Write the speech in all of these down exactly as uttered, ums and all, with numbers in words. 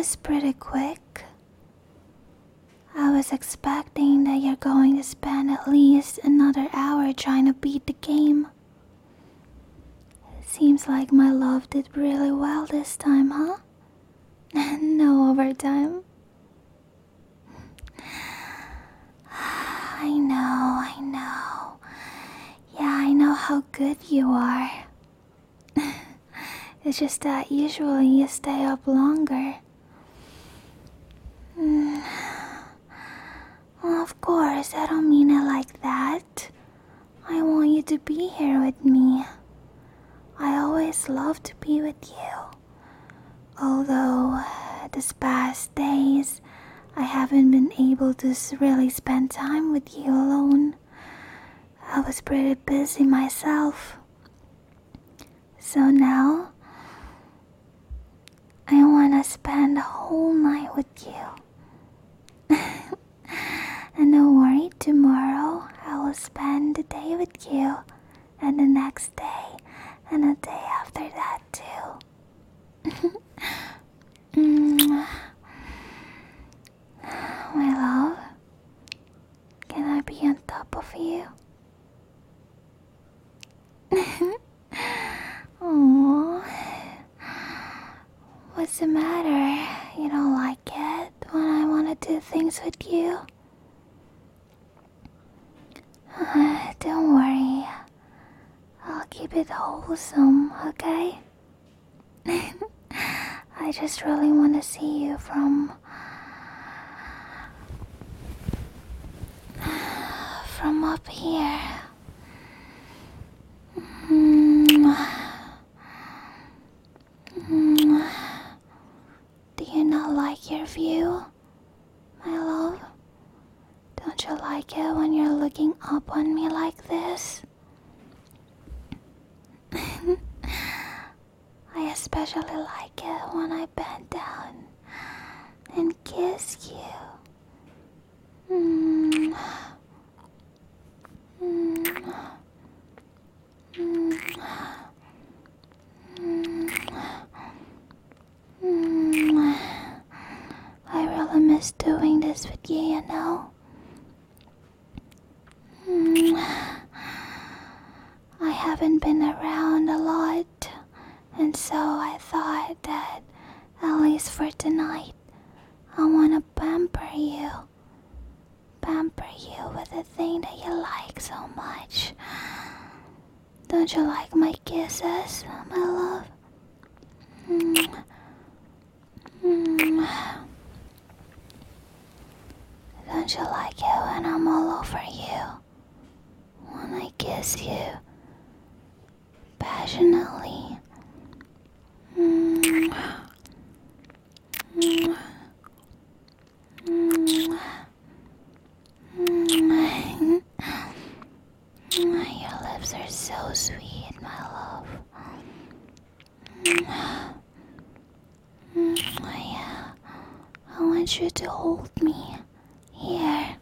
was pretty quick. I was expecting that you're going to spend at least another hour trying to beat the game. It seems like my love did really well this time, huh? No overtime. I know, I know. Yeah, I know how good you are. It's just that usually you stay up longer. Mm. Well, of course, I don't mean it like that. I want you to be here with me. I always love to be with you. Although, these past days, I haven't been able to really spend time with you alone. I was pretty busy myself. So now, I wanna spend the whole night with you. And don't worry, tomorrow I will spend the day with you, and the next day, and the day after that too. Mm. My love, can I be on top of you? Aww. What's the matter? You don't like it when I want to do things with you? Uh, don't worry. I'll keep it wholesome, okay? I just really want to see you from... from up here. Mm. Mm. Do you not like your view, my love? Don't you like it when you're looking up on me like this? I especially like it when I bend down and kiss you. Mm. Mm. Mm. Mm. Mm. I really miss doing this with you, you know? Mm. I haven't been around a lot, and so I thought that, at least for tonight, I want to pamper you. Pamper you with the thing that you like so much. Don't you like my kisses, my love? Mm. Mm. Don't you like it when I'm all over you? When I kiss you passionately. Mm. Mm. Mm. Mm. Your lips are so sweet, my love. Mm. Mm. Yeah. I want you to hold me. Here.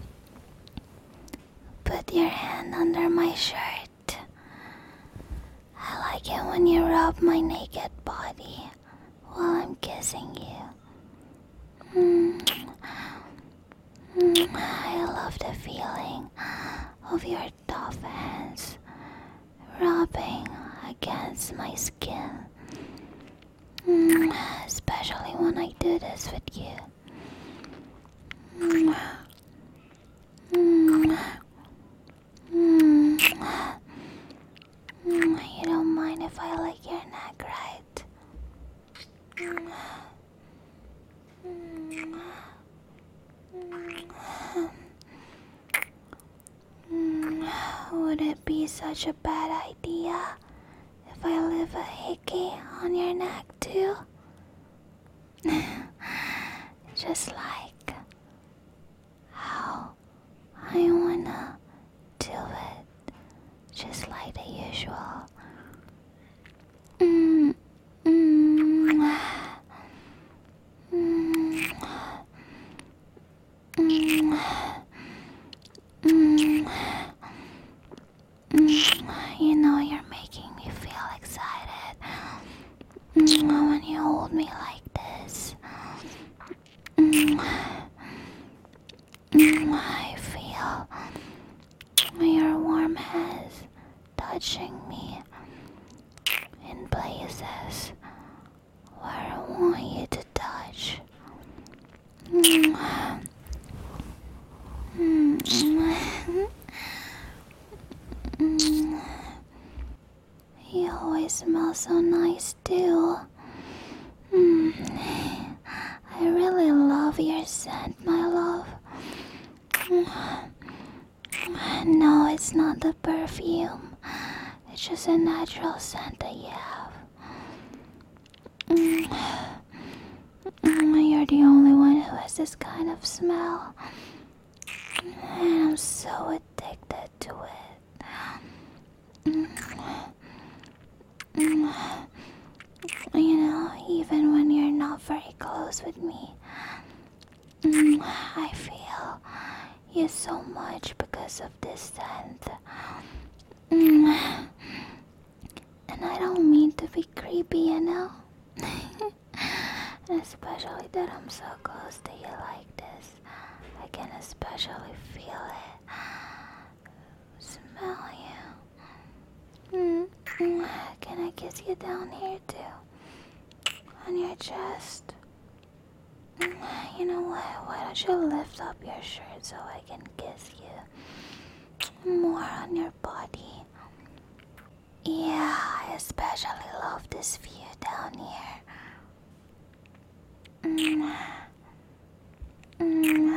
Put your hand under my shirt. I like it when you rub my naked body while I'm kissing you. Mm. Mm. I love the feeling of your tough hands rubbing against my skin. Mm. Especially when I do this with you. Mm. Mm. Mm. Mm. You don't mind if I lick your neck, right? Mm. Mm. Mm. Would it be such a bad idea if I leave a hickey on your neck too? Just like how I wanna do it, just like the usual. Mm. Mm. Mm. Mm. Mm. Mm. You know you're making me feel excited. Mm. When you hold me like this. touching me in places where I want you to touch. Mm. Mm. Mm. You always smell so nice too. Mm. I really love your scent, my love. Mm. No, it's not the perfume. It's just a natural scent that you have. Mm. Mm, you're the only one who has this kind of smell. And I'm so addicted to it. Mm. Mm. You know, even when you're not very close with me, mm, I feel you so much because of this scent. Mm. And I don't mean to be creepy, you know? Especially that I'm so close to you like this. I can especially feel it. Smell you. Mm. Mm. Can I kiss you down here too? On your chest? Mm. You know what? Why don't you lift up your shirt so I can kiss you more on your body? Yeah, I especially love this view down here. Mm. Mm.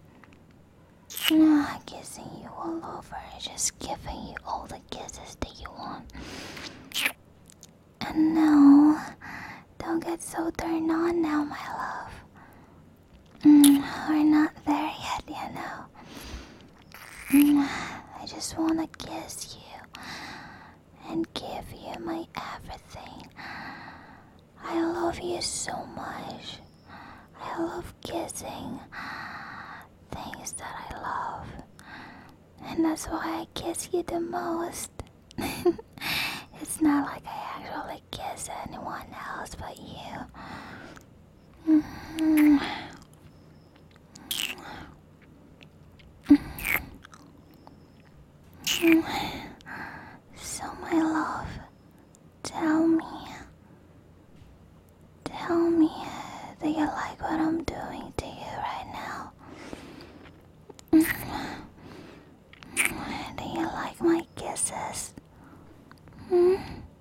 Mm. Kissing you all over, just giving you all the kisses that you want. And no, don't get so turned on now, my love. Mm. We're not there yet, you know. Mm. I just wanna kiss you and give you my everything. I love you so much. I love kissing things that I love. And that's why I kiss you the most. It's not like I actually kiss anyone else but you. Mm-hmm. So my love, tell me, tell me, do you like what I'm doing to you right now? Do you like my kisses? Hmm?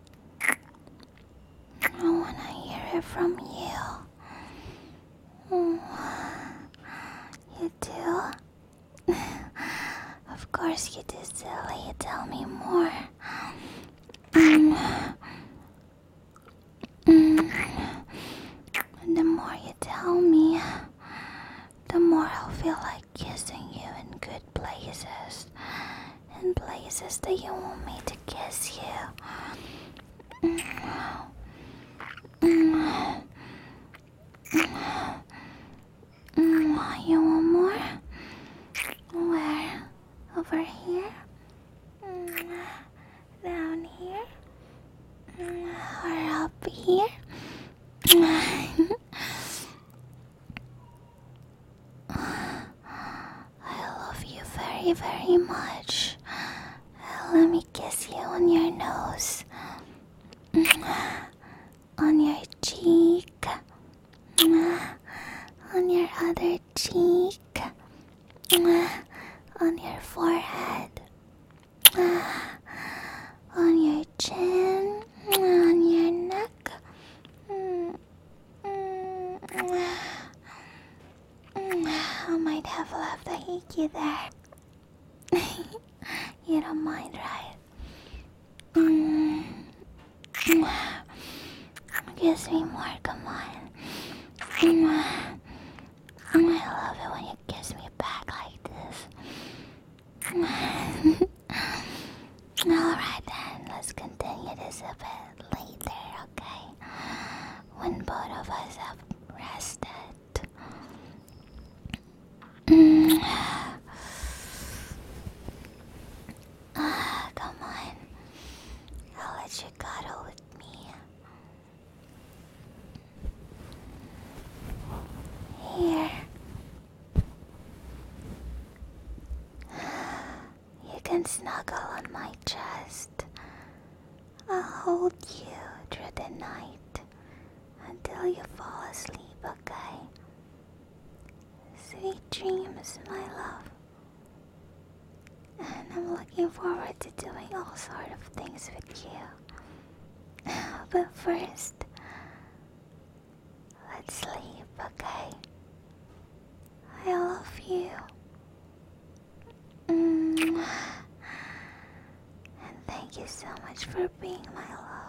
I wanna hear it from you. You do? Of course you do, silly. Tell me more. Mm. Mm. The more you tell me, the more I'll feel like kissing you in good places. In places that you want me to kiss you. Mm. Mm. Mm. You want more? Where? Over here? Mm. Down here? Mm. Or up here? I love you very, very much. Let me kiss you on your nose, on your cheek, on your other cheek, on your forehead, on your chin, on your neck. I might have left a hickey there. You don't mind, right? Mm. Kiss me more, come on. Mm. I love it when you kiss me back like this. Alright then, let's continue this a bit later, okay? When both of us have rested. Mm. Ah, come on. I'll let you cuddle with me. Here. You can snuggle on my chest I'll hold you through the night until you fall asleep, okay? Sweet dreams, my love. And I'm looking forward to doing all sort of things with you. But first, let's sleep, okay? I love you. Mm. And thank you so much for being my love.